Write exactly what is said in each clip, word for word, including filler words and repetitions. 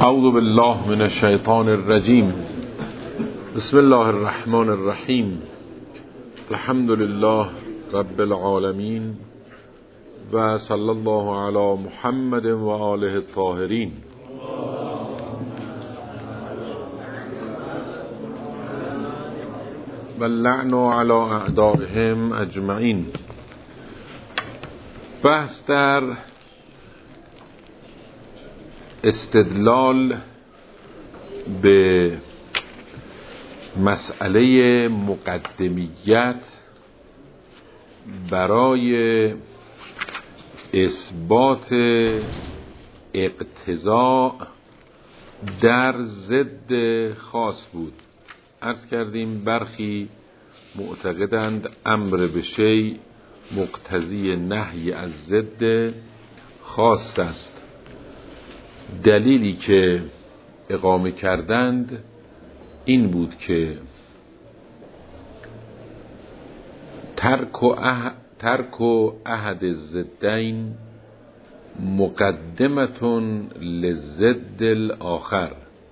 اعوذ بالله من الشیطان الرجیم. بسم الله الرحمن الرحیم. الحمد لله رب العالمین و صلی الله علی محمد و آله الطاهرین. و اللعن علی اعدائهم اجمعین. بحث در استدلال به مسئله مقدمیت برای اثبات اقتضاء در ضد خاص بود. عرض کردیم برخی معتقدند امر به شیء مقتضی نهی از ضد خاص است. دلیلی که اقامه کردند این بود که ترک و اح... ترک و احد الضدین مقدمتون لضد الاخر.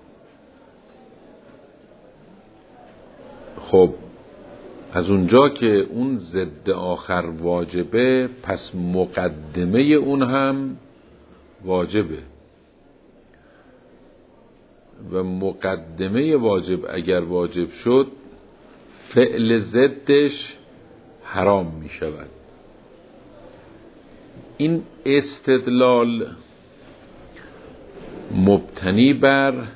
خب از اونجا که اون ضد آخر واجبه، پس مقدمه اون هم واجبه و مقدمه واجب اگر واجب شد فعل ضدش حرام می شود. این استدلال مبتنی بر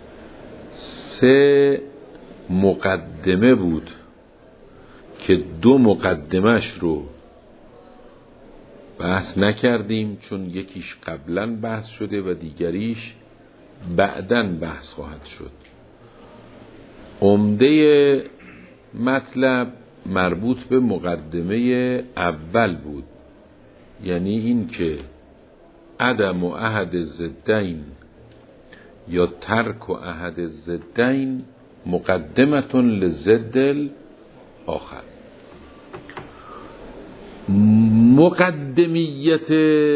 سه مقدمه بود که دو مقدمش رو بحث نکردیم چون یکیش قبلا بحث شده و دیگریش بعداً بحث خواهد شد. عمده مطلب مربوط به مقدمه اول بود، یعنی این که عدم و احد الضدین یا ترک و احد الضدین مقدمتون لضد الاخر. مقدمیت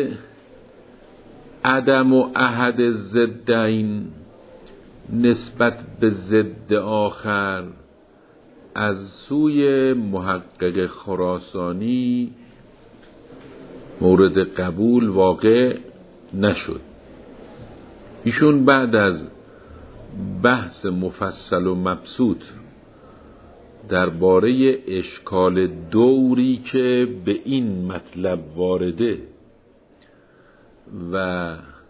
عدم و احد الضدین نسبت به ضد آخر از سوی محقق خراسانی مورد قبول واقع نشد. ایشون بعد از بحث مفصل و مبسوط درباره اشکال دوری که به این مطلب وارده و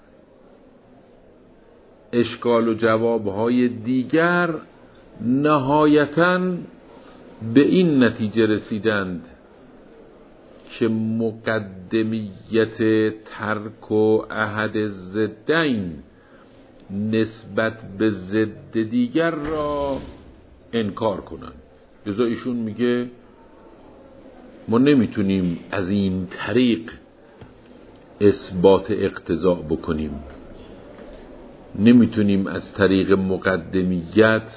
اشکال و جوابهای دیگر نهایتاً به این نتیجه رسیدند که مقدمیت ترک و احد الضدین نسبت به ضد دیگر را انکار کنند. لذا ایشون میگه ما نمیتونیم از این طریق اثبات اقتضاء بکنیم، نمیتونیم از طریق مقدمیت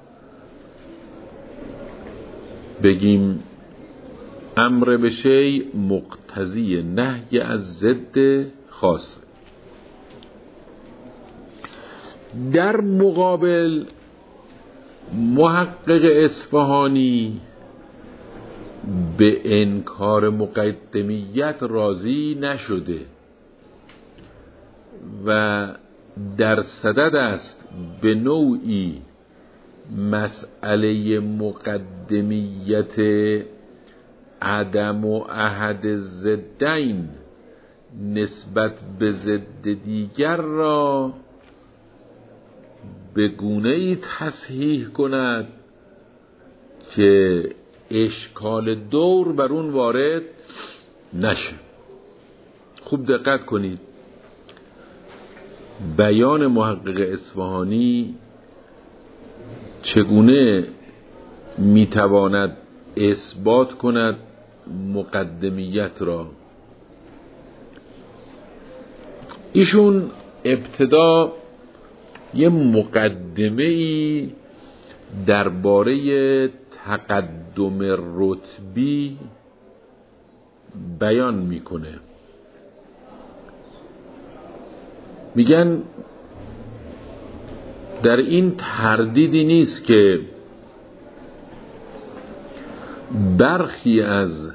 بگیم امر به شیء مقتضی نهی از ضد خاص. در مقابل محقق اصفهانی به انکار مقدمیت راضی نشده و در صدد است به نوعی مسئله مقدمیت عدم و احد الضدین نسبت به ضد دیگر را به گونه‌ای تصحیح کند که اشکال دور بر اون وارد نشه. خوب دقت کنید، بیان محقق اصفهانی چگونه میتواند اثبات کند مقدمیت را. ایشون ابتدا یه مقدمه‌ای درباره تقدم رتبی بیان میکنه. میگن در این تردیدی نیست که برخی از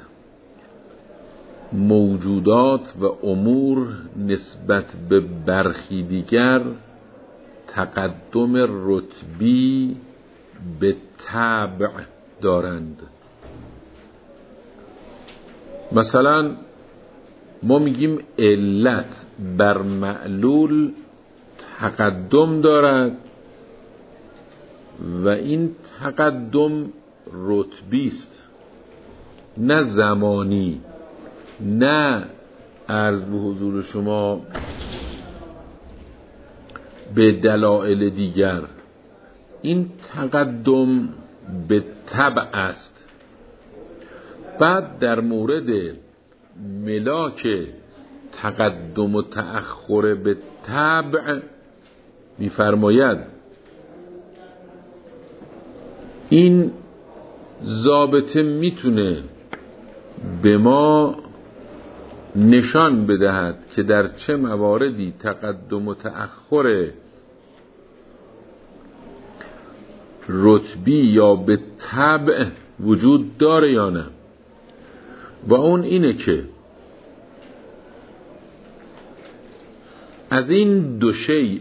موجودات و امور نسبت به برخی دیگر تقدم رتبی به طبع دارند. مثلا ما میگیم علت بر معلول تقدم دارد و این تقدم رتبی است، نه زمانی، نه عرض به حضور شما به دلایل دیگر. این تقدم به طبع است. بعد در مورد ملاک تقدم و تأخر به طبع می‌فرماید این ضابطه میتونه به ما نشان بدهد که در چه مواردی تقدم و تأخر رتبی یا به طبع وجود داره یا نه. و اون اینه که از این دو شیء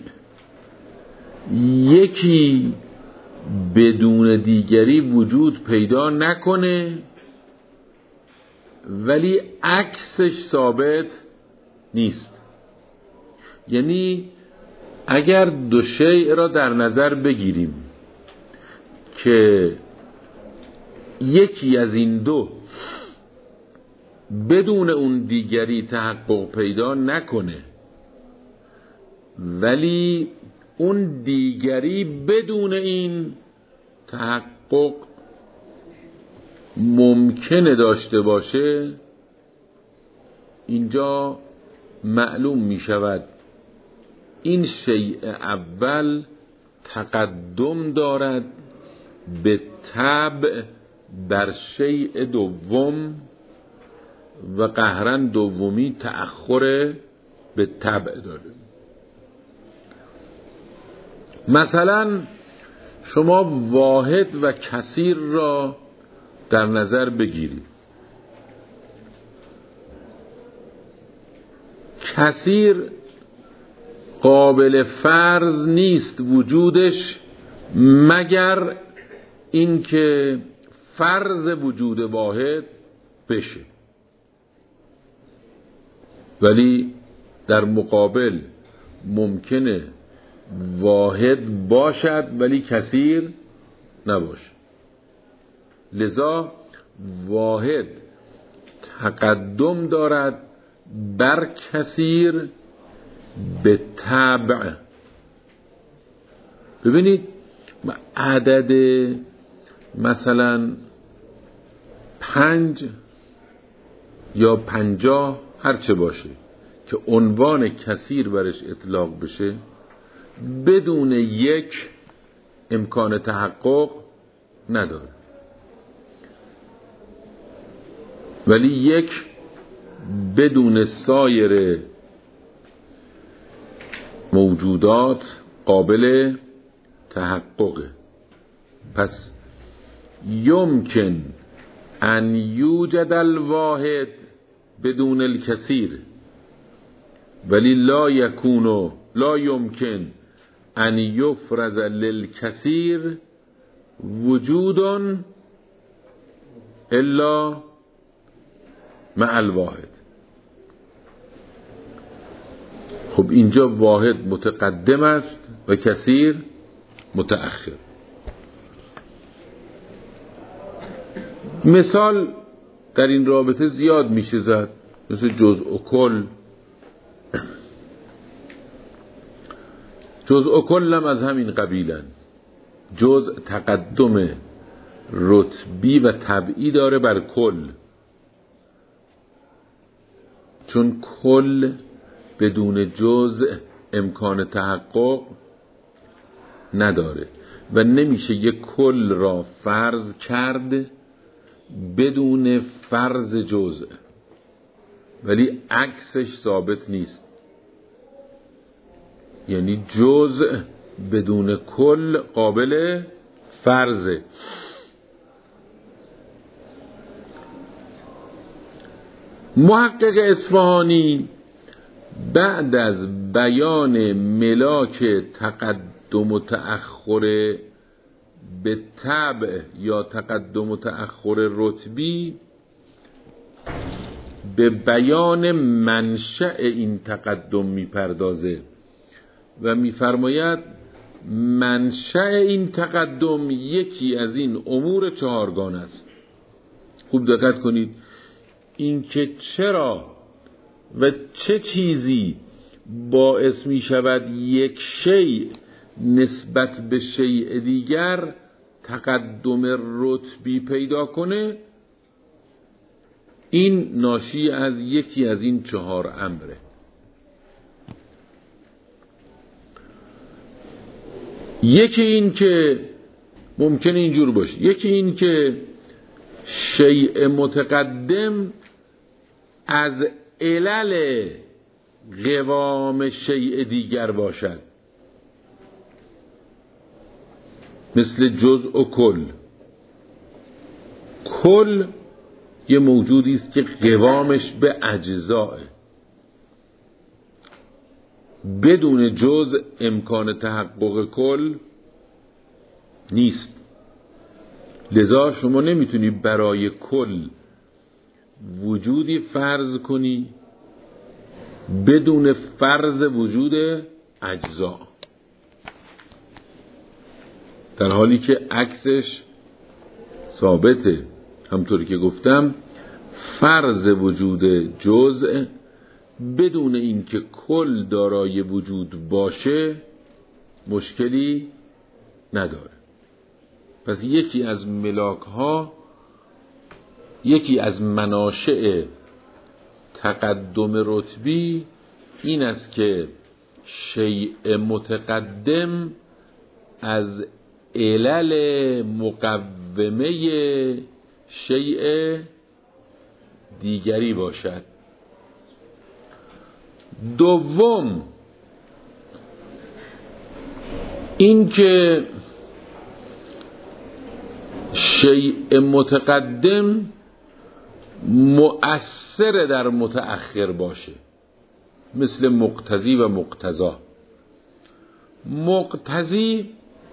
یکی بدون دیگری وجود پیدا نکنه ولی عکسش ثابت نیست. یعنی اگر دو شیء را در نظر بگیریم که یکی از این دو بدون اون دیگری تحقق پیدا نکنه ولی اون دیگری بدون این تحقق ممکنه داشته باشه، اینجا معلوم می شود این شیء اول تقدم دارد به طبع بر شیء دوم و قهراً دومی تأخر به طبع داره. مثلا شما واحد و کثیر را در نظر بگیرید. کثیر قابل فرض نیست وجودش مگر اینکه فرض وجود واحد بشه، ولی در مقابل ممکنه واحد باشد ولی کثیر نباشه. لذا واحد تقدم دارد بر کثیر به طبع. ببینید عدد مثلا پنج یا پنجاه هرچه باشه که عنوان کثیر برش اطلاق بشه بدون یک امکان تحقق نداره، ولی یک بدون سایر موجودات قابل تحققه. پس یمکن ان یوجد الواحد بدون الکثیر ولی لا یکون لا یمکن ان یفرض للکثیر وجود الا مع الواحد. خب اینجا واحد متقدم است و کثیر متأخر. مثال در این رابطه زیاد میشه زد، مثل جزء و کل. جزء و کل هم از همین قبیلن. جزء تقدم رتبی و طبعی داره بر کل، چون کل بدون جزء امکان تحقق نداره و نمیشه یک کل را فرض کرد بدون فرض جزء، ولی عکسش ثابت نیست. یعنی جزء بدون کل قابل فرضه. محقق اصفهانی بعد از بیان ملاک تقدم و تأخر به طبع یا تقدم و تأخر رتبی به بیان منشأ این تقدم میپردازه و میفرماید منشأ این تقدم یکی از این امور چهارگانه است. خوب دقت کنید، این که چرا و چه چیزی باعث می شود یک شیء نسبت به شیء دیگر تقدم رتبی پیدا کنه، این ناشی از یکی از این چهار امره. یکی این که ممکنه اینجور باشه، یکی این که شیء متقدم از علل قوام شیء دیگر باشد، مثل جزء و کل. کل یه موجودی است که قوامش به اجزاه، بدون جزء امکان تحقق کل نیست. لذا شما نمیتونی برای کل وجودی فرض کنی بدون فرض وجود اجزا، در حالی که عکسش ثابته. همطوری که گفتم فرض وجود جزء بدون اینکه کل دارای وجود باشه مشکلی نداره. پس یکی از ملاک ها، یکی از مناشئ تقدم رتبی این است که شیء متقدم از علل مقومه شیء دیگری باشد. دوم این که شیء متقدم مؤثر در متأخر باشه، مثل مقتضی و مقتضا. مقتضی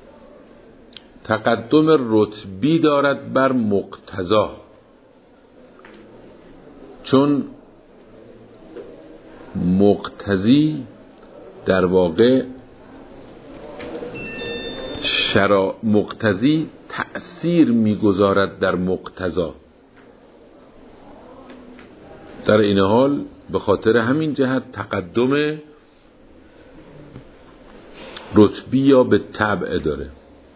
تقدم رتبی دارد بر مقتضا، چون مقتضی در واقع شرا مقتضی تأثیر میگذارد در مقتضا. در این حال به خاطر همین جهت تقدم رتبی یا به طبع داره.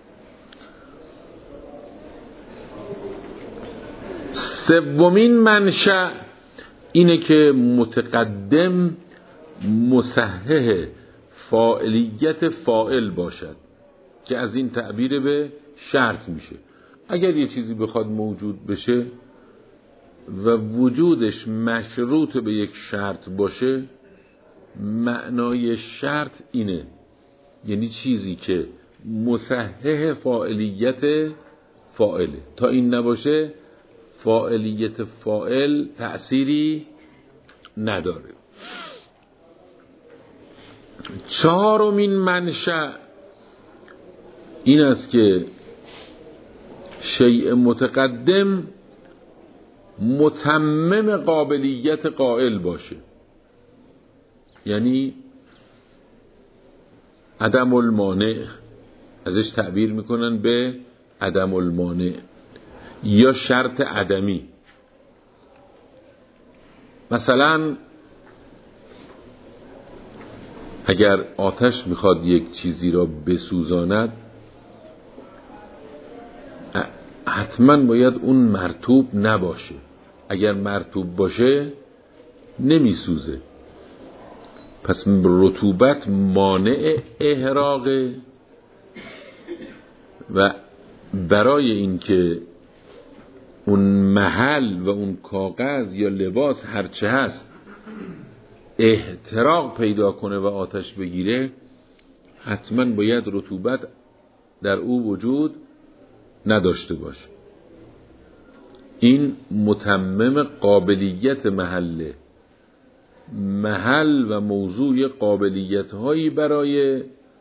سومین منشأ اینه که متقدم مصحح فاعلیت فاعل باشد، که از این تعبیر به شرط میشه. اگر یه چیزی بخواد موجود بشه و وجودش مشروط به یک شرط باشه، معنای شرط اینه، یعنی چیزی که مصحح فاعلیت فاعله. تا این نباشه فاعلیت فاعل تأثیری نداره. چهارمین منشأ این است که شیء متقدم متمم قابلیت قائل باشه، یعنی عدم المانع، ازش تعبیر میکنن به عدم المانع یا شرط عدمی. مثلا اگر آتش میخواد یک چیزی را بسوزاند، حتما باید اون مرطوب نباشه. اگر مرطوب باشه نمیسوزه. پس رطوبت مانع احراقه و برای اینکه اون محل و اون کاغذ یا لباس هرچه هست احتراق پیدا کنه و آتش بگیره، حتما باید رطوبت در او وجود نداشته باشه. این متمم قابلیت محله. محل و موضوع قابلیت هایی برای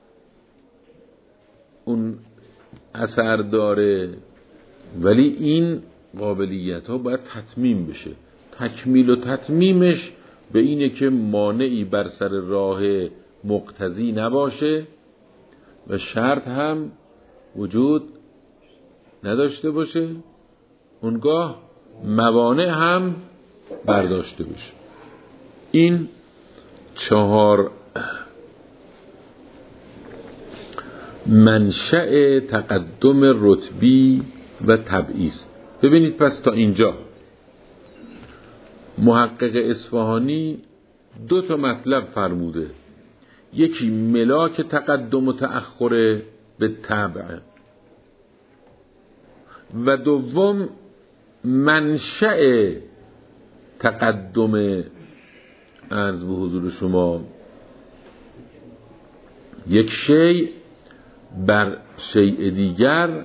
اون اثر داره، ولی این قابلیت ها باید تتمیم بشه. تکمیل و تتمیمش به اینه که مانعی بر سر راه مقتضی نباشه و شرط هم وجود نداشته باشه، اونگاه موانع هم برداشته بشه. این چهار منشأ تقدم رتبی و طبعی است. ببینید پس تا اینجا محقق اصفهانی دو تا مطلب فرموده. یکی ملاک تقدم و تأخر به طبع و دوم منشأ تقدم عرض به حضور شما یک شیء بر شیء دیگر.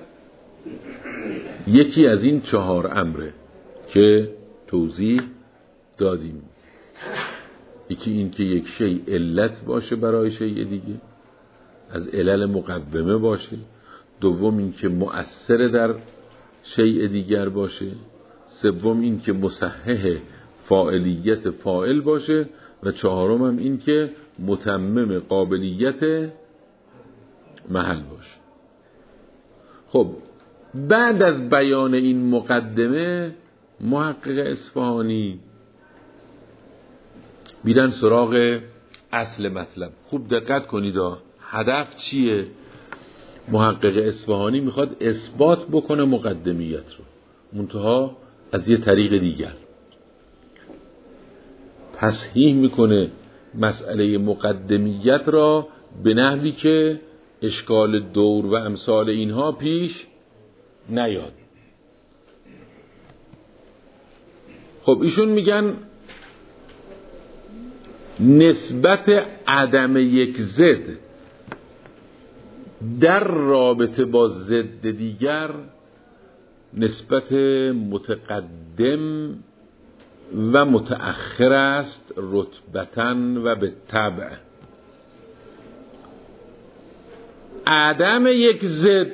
یکی از این چهار امره که توضیح دادیم. یکی این که یک شیء علت باشه برای شیء دیگه، از علل مقومه باشه. دوم این که مؤثر در شیء دیگر باشه. سوم این که مصحح فاعلیت فاعل باشه و چهارم هم این که متمم قابلیت محل باشه. خب بعد از بیان این مقدمه محقق اصفهانی میرن سراغ اصل مطلب. خوب دقت کنید، هدف چیه؟ محقق اصفهانی میخواد اثبات بکنه مقدمیت رو، منتها از یه طریق دیگر. تصحیح میکنه مسئله مقدمیت را به نحوی که اشکال دور و امثال اینها پیش نیاد. خب ایشون میگن نسبت عدم یک ضد در رابطه با ضد دیگر نسبت متقدم و متأخر است رتبتاً و به طبع. عدم یک ضد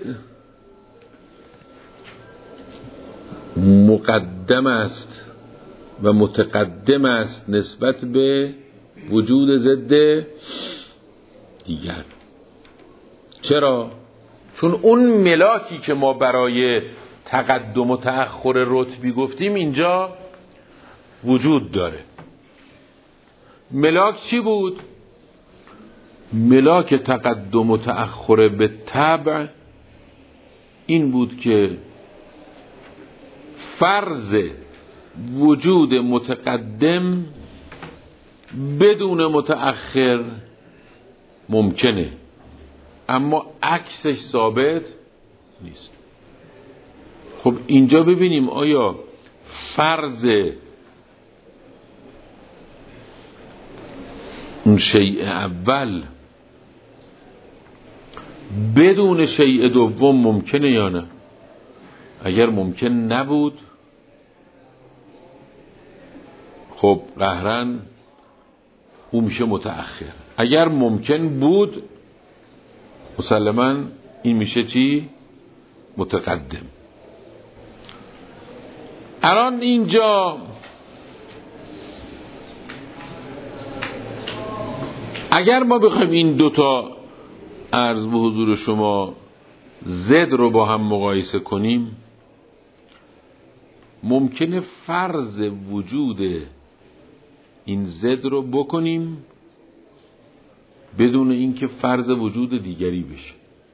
مقدم است و متقدم است نسبت به وجود ضد دیگر. چرا؟ چون اون ملاکی که ما برای تقدم و تأخر رتبی گفتیم اینجا وجود داره. ملاک چی بود؟ ملاک تقدم و تأخر به طبع این بود که فرض وجود متقدم بدون متأخر ممکنه، اما عکسش ثابت نیست. خب اینجا ببینیم آیا فرض اون شیء اول بدون شیء دوم ممکنه یا نه؟ اگر ممکن نبود خب قهرن اون میشه متأخر. اگر ممکن بود مسلماً این میشه چی؟ متقدم. الان اینجا اگر ما بخوایم این دوتا عرض به حضور شما زد رو با هم مقایسه کنیم، ممکنه فرض وجود این زد رو بکنیم بدون اینکه فرض وجود دیگری بشه،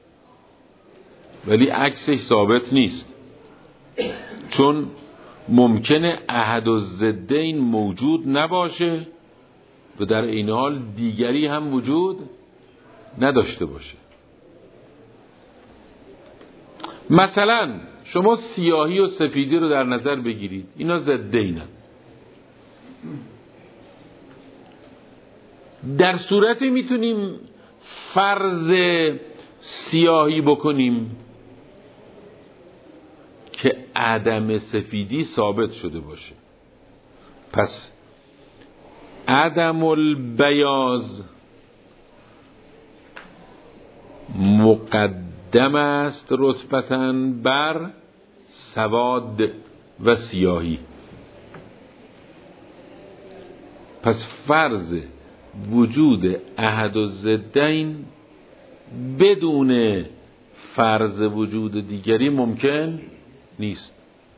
ولی عکسش ثابت نیست. چون ممکنه احد الضدین موجود نباشه و در این حال دیگری هم وجود نداشته باشه. مثلا شما سیاهی و سفیدی رو در نظر بگیرید، اینا ضدینن. در صورتی میتونیم فرض سیاهی بکنیم که عدم سفیدی ثابت شده باشه. پس عدم البیاض مقدم است رتبتاً بر سواد و سیاهی. پس فرض وجود احد الضدین بدون فرض وجود دیگری ممکن نیست.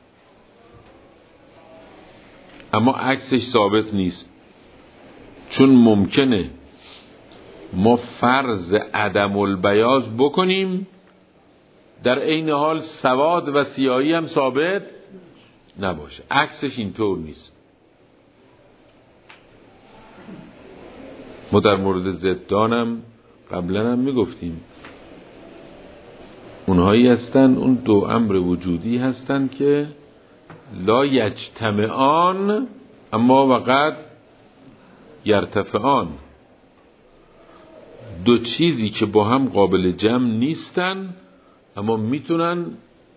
اما عکسش ثابت نیست، چون ممکنه ما فرض عدم البیاض بکنیم در عین حال سواد و سیاهی هم ثابت نباشه. عکسش اینطور نیست. ما در مورد ضدانم قبلا هم میگفتیم اونهایی هستن، اون دو امر وجودی هستن که لا یجتمعان اما وقد یرتفعان. دو چیزی که با هم قابل جمع نیستن اما میتونن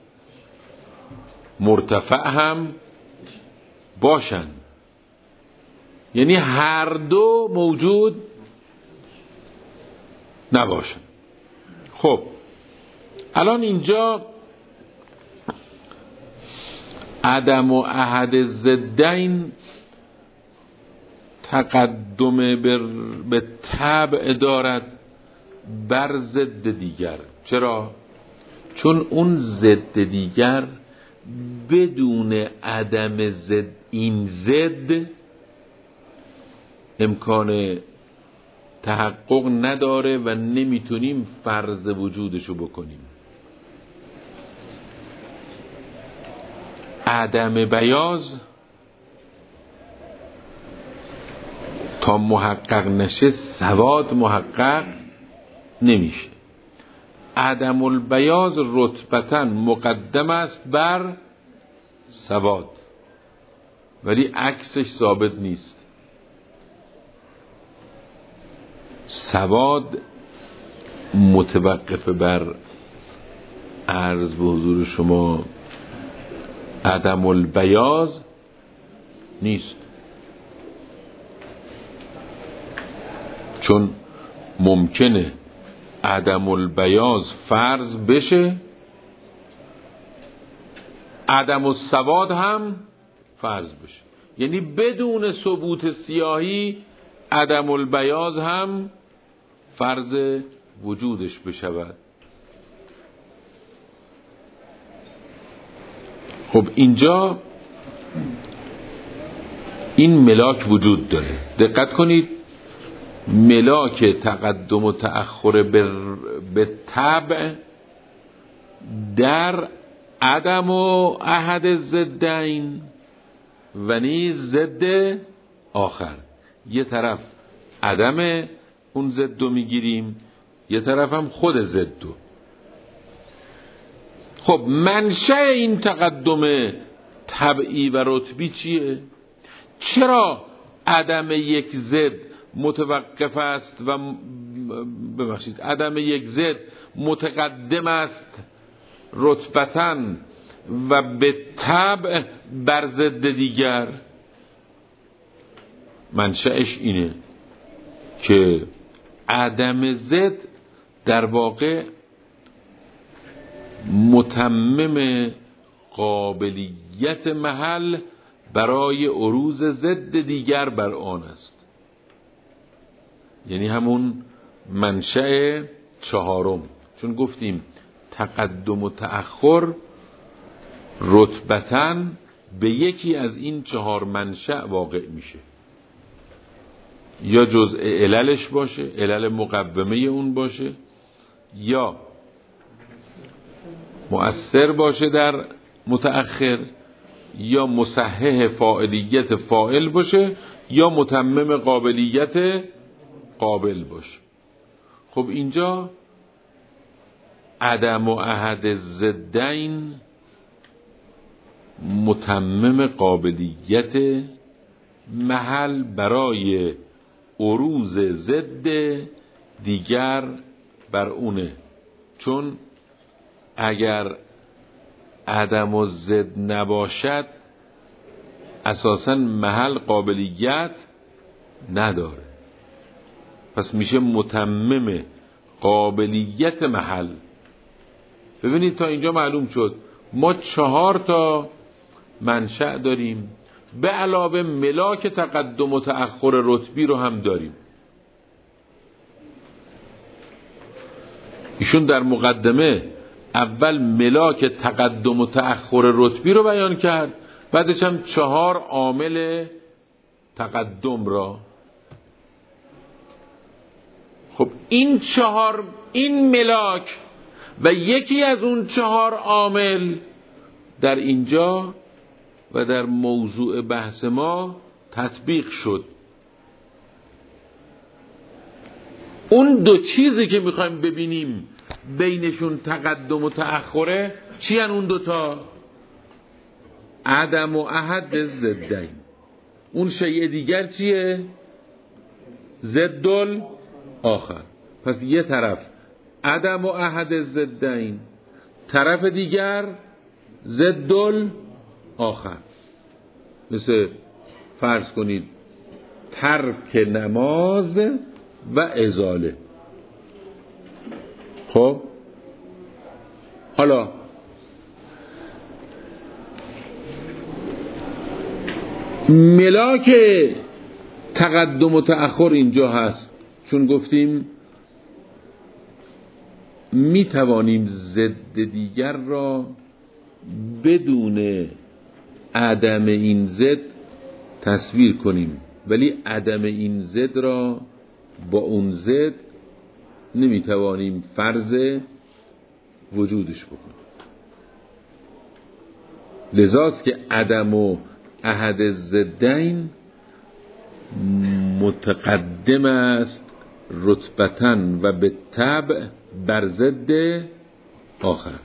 مرتفع هم باشن، یعنی هر دو موجود نباشن. خب الان اینجا عدم و احد الضدین تقدم به طبع دارد بر ضد دیگر. چرا؟ چون اون ضد دیگر بدون عدم ضد این ضد امکان تحقق نداره و نمیتونیم فرض وجودشو بکنیم. عدم بیاض تا محقق نشه سواد محقق نمیشه. عدم البیاض رتبتاً مقدم است بر سواد، ولی عکسش ثابت نیست. سواد متوقف بر عرض به حضور شما عدم البیاض نیست، چون ممکنه عدم البیاض فرض بشه، عدم السواد هم فرض بشه. یعنی بدون ثبوت سیاهی عدم البیاض هم فرض وجودش بشود. خب اینجا این ملاک وجود داره. دقت کنید، ملاک تقدم و تأخر به طبع در عدم و احد الضدین و نیز ضد آخر. یه طرف عدم اون ضد رو میگیریم، یه طرف هم خود ضد رو. خب منشأ این تقدم طبعی و رتبی چیه؟ چرا عدم یک ضد متوقف است و ببخشید عدم یک ضد متقدم است رتبتاً و به طبع بر ضد دیگر؟ منشأش اینه که عدم ضد در واقع متمم قابلیت محل برای عروض ضد دیگر بر آن است. یعنی همون منشأ چهارم، چون گفتیم تقدم و تأخر رتبتاً به یکی از این چهار منشأ واقع میشه، یا جزء عللش باشه، علل مقومه اون باشه، یا مؤثر باشه در متأخر، یا مصحح فاعلیت فاعل باشه، یا متمم قابلیت قابل باشه. خب اینجا عدم و احد الضدین متمم قابلیت محل برای عروض ضد دیگر بر اونه، چون اگر عدم و ضد نباشد اساساً محل قابلیت نداره، پس میشه متمم قابلیت محل. ببینید تا اینجا معلوم شد ما چهار تا منشأ داریم، به علاوه ملاک تقدم و تأخر رتبی رو هم داریم. ایشون در مقدمه اول ملاک تقدم و تأخر رتبی رو بیان کرد، بعدش هم چهار عامل تقدم را. خب این چهار، این ملاک و یکی از اون چهار عامل در اینجا و در موضوع بحث ما تطبیق شد. اون دو چیزی که میخوایم ببینیم بینشون تقدم و تأخره چی هن؟ اون دوتا عدم و احد ضدین. اون شیء دیگر چیه؟ ضد آخر. پس یه طرف عدم و احد ضدین، طرف دیگر ضد آخر. مثل فرض کنید ترک نماز و ازاله. خب حالا ملاک تقدم و تأخر اینجا هست، چون گفتیم می توانیم ضد دیگر را بدون عدم این ضد تصویر کنیم، ولی عدم این ضد را با اون ضد نمی توانیم فرض وجودش بکنیم. لذاست که عدم و احد ضدین متقدم است رتبتن و به طبع بر ضد آخر.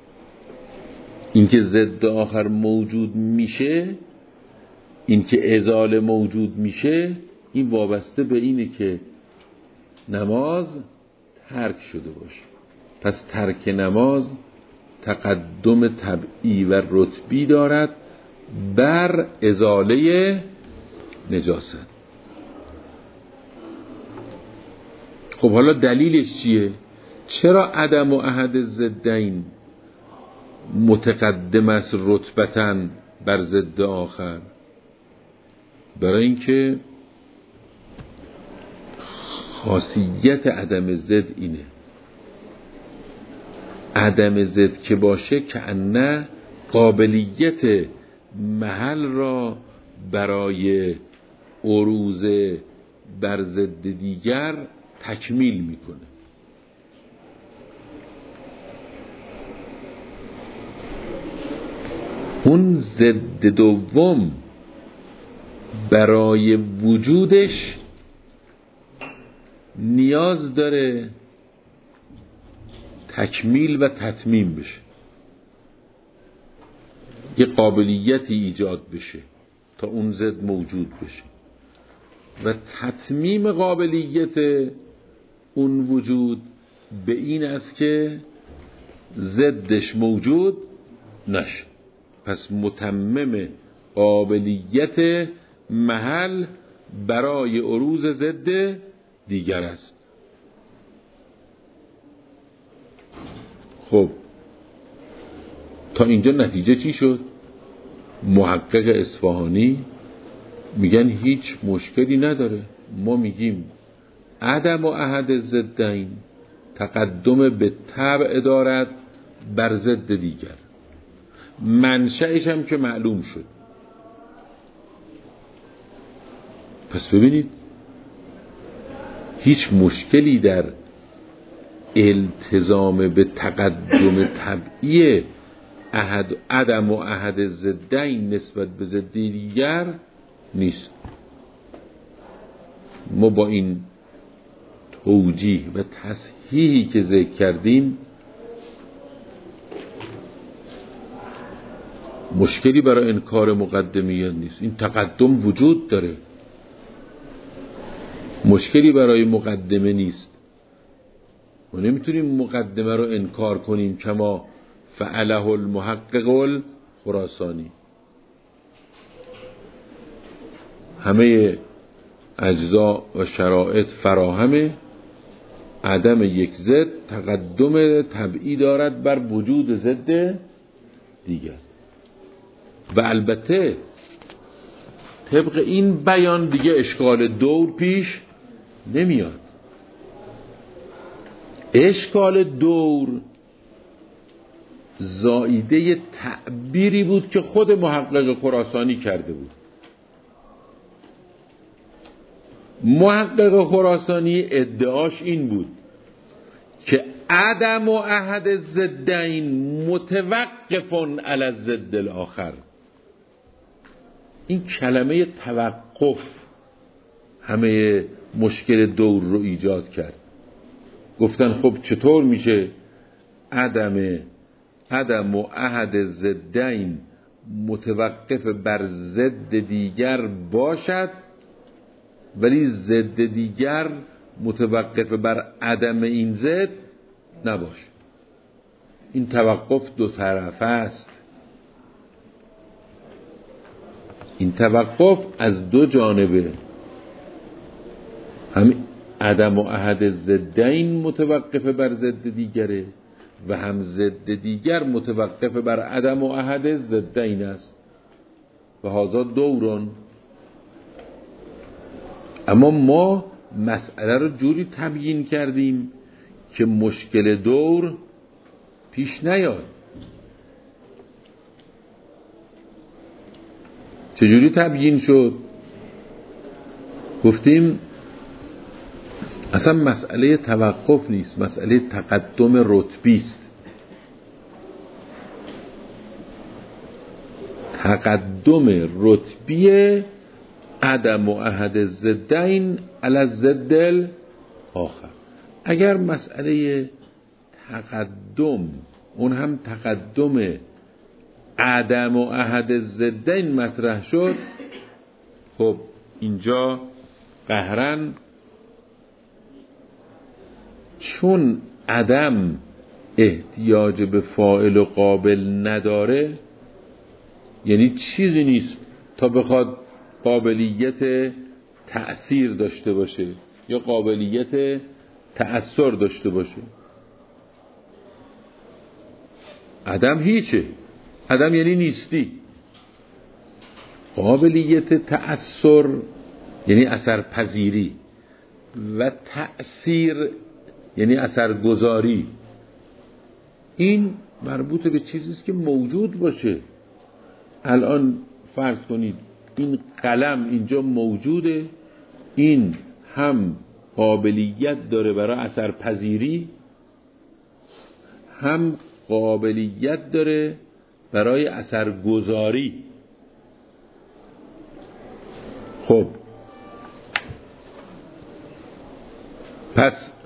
اینکه ضد آخر موجود میشه، اینکه ازاله موجود میشه، این وابسته به اینه که نماز ترک شده باشه. پس ترک نماز تقدم طبعی و رتبی دارد بر ازاله نجاست. خب حالا دلیلش چیه؟ چرا عدم و احد ضدین متقدم است رتبتن بر ضد آخر؟ برای اینکه خاصیت عدم ضد اینه، عدم ضد که باشه که انه قابلیت محل را برای عروض بر ضد دیگر تکمیل میکنه. اون ضد دوم برای وجودش نیاز داره تکمیل و تتمیم بشه، یه قابلیتی ایجاد بشه تا اون ضد موجود بشه، و تتمیم قابلیت اون وجود به این است که ضدش موجود نشه. پس متمم قابلیت محل برای عروض ضد دیگر است. خب تا اینجا نتیجه چی شد؟ محقق اصفهانی میگن هیچ مشکلی نداره. ما میگیم عدم و احد ضدین تقدم به طبع دارد بر ضد دیگر، منشأش هم که معلوم شد. پس ببینید هیچ مشکلی در التزام به تقدم طبعی احد عدم و احد ضدین نسبت به ضد دیگر نیست. ما با این توجیه و تصحیحی که ذکر کردیم مشکلی برای انکار مقدمیت نیست. این تقدم وجود داره، مشکلی برای مقدمه نیست. ما نمیتونیم مقدمه رو انکار کنیم کما فعله المحقق الخراسانی. همه اجزا و شرایط فراهمه، عدم یک ضد تقدم طبعی دارد بر وجود ضد دیگر. و البته طبق این بیان دیگه اشکال دور پیش نمیاد. اشکال دور زائیده تعبیری بود که خود محقق خراسانی کرده بود. محقق خراسانی ادعاش این بود که عدم و احد ضدین متوقف علی الضد الاخر. این کلمه توقف همه مشکل دور رو ایجاد کرد. گفتن خب چطور میشه عدم عدم و احد ضدین متوقف بر ضد دیگر باشد ولی ضد دیگر متوقف بر عدم این ضد نباشه؟ این توقف دو طرفه است. این توقف از دو جانبه، هم عدم و احد ضدین متوقف بر ضد دیگره و هم ضد دیگر متوقف بر عدم و احد ضدین است و هذا دورون. اما ما مسئله رو جوری تبیین کردیم که مشکل دور پیش نیاد. چجوری تبیین شد؟ گفتیم اصلا مسئله توقف نیست، مسئله تقدم رتبی است. تقدم رتبی عدم و احد ضدین علی الضد الاخر. اگر مسئله تقدم، اون هم تقدم عدم و احد ضدین مطرح شد، خب اینجا قهرن چون عدم احتیاج به فاعل و قابل نداره، یعنی چیزی نیست تا بخواد قابلیت تأثیر داشته باشه یا قابلیت تأثیر داشته باشه. عدم هیچه. عدم یعنی نیستی. قابلیت تأثیر یعنی اثر پذیری و تأثیر یعنی اثرگذاری. این مربوط به چیزی است که موجود باشه. الان فرض کنید این قلم اینجا موجوده، این هم قابلیت داره برای اثرپذیری، هم قابلیت داره برای اثرگذاری. خب پس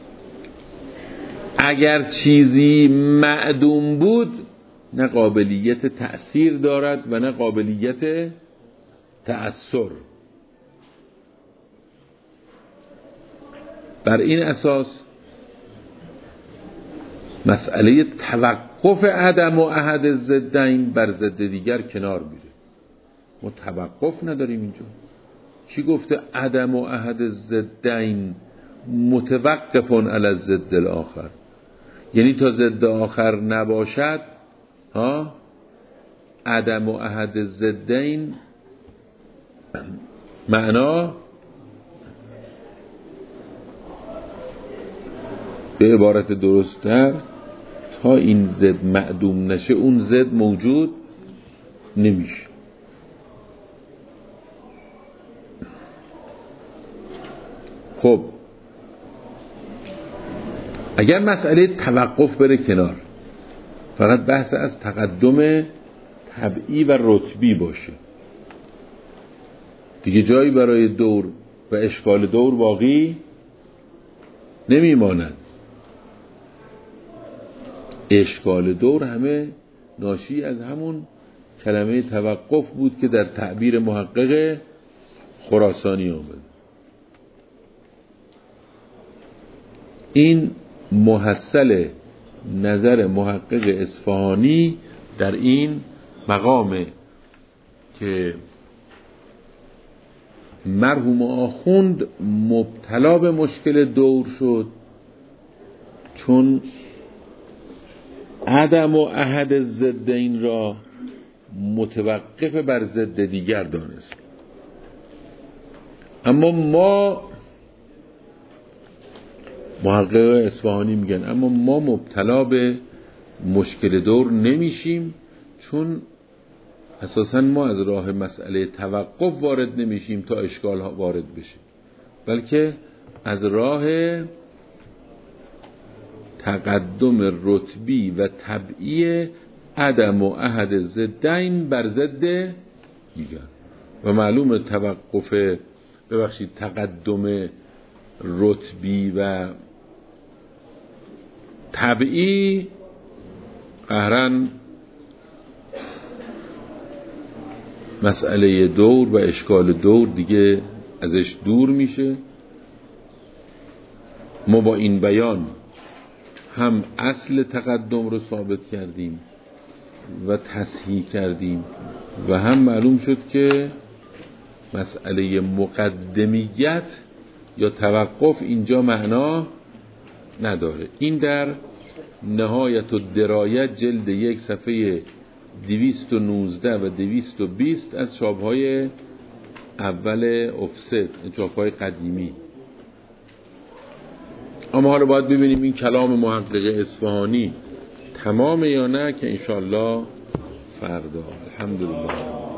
اگر چیزی معدوم بود نه قابلیت تأثیر دارد و نه قابلیت تأثیر. بر این اساس مسئله توقف عدم و احد ضدین بر ضد دیگر کنار میره. ما توقف نداریم اینجا. کی گفته عدم و احد ضدین متوقف علی الضد الاخر؟ یعنی تا ضد آخر نباشد ها عدم و احد ضدین معنا به عبارت درست‌تر تا این ضد معدوم نشه اون ضد موجود نمیشه. خب اگر مسئله توقف بره کنار، فقط بحث از تقدم طبعی و رتبی باشه، دیگه جایی برای دور و اشکال دور باقی نمیماند. اشکال دور همه ناشی از همون کلمه توقف بود که در تعبیر محقق خراسانی آمد. این محصل نظر محقق اصفهانی در این مقامه که مرحوم آخوند مبتلا به مشکل دور شد چون عدم و احد ضدین را متوقف بر ضد دیگر دانست. اما ما محقق اصفهانی میگن اما ما مبتلا به مشکل دور نمیشیم، چون اساساً ما از راه مسئله توقف وارد نمیشیم تا اشکال ها وارد بشه، بلکه از راه تقدم رتبی و طبعی عدم و احد ضدین بر ضد دیگر. و معلوم توقف ببخشید تقدم رتبی و طبعی قهرن مسئله دور و اشکال دور دیگه ازش دور میشه. ما با این بیان هم اصل تقدم رو ثابت کردیم و تصحیح کردیم و هم معلوم شد که مسئله مقدمیت یا توقف اینجا معنا نداره. این در نهایت الدرایت جلد یک صفحه دویست و نوزده و دویست و بیست از چاپ‌های اول افسد، چاپ‌های قدیمی. اما حالا باید ببینیم این کلام محقق اصفهانی تمامه یا نه، که انشاءالله فردا. الحمدلله.